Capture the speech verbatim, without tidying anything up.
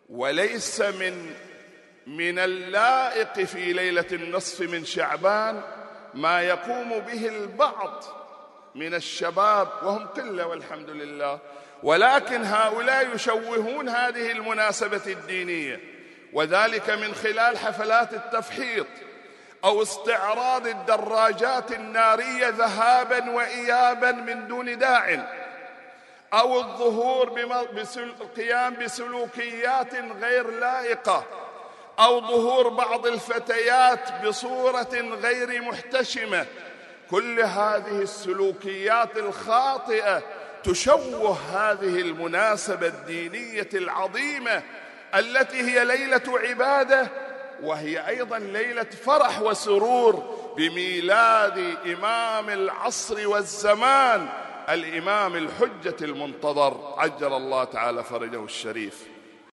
وليس من من اللائق في ليلة النصف من شعبان ما يقوم به البعض من الشباب، وهم قلة والحمد لله، ولكن هؤلاء يشوهون هذه المناسبة الدينية، وذلك من خلال حفلات التفحيط أو استعراض الدراجات النارية ذهابا وإيابا من دون داع، أو الظهور بالقيام بسلوكيات غير لائقة، أو ظهور بعض الفتيات بصورة غير محتشمة. كل هذه السلوكيات الخاطئة تشوه هذه المناسبة الدينية العظيمة التي هي ليلة عبادة، وهي أيضا ليلة فرح وسرور بميلاد إمام العصر والزمان، الإمام الحجة المنتظر عجل الله تعالى فرجه الشريف.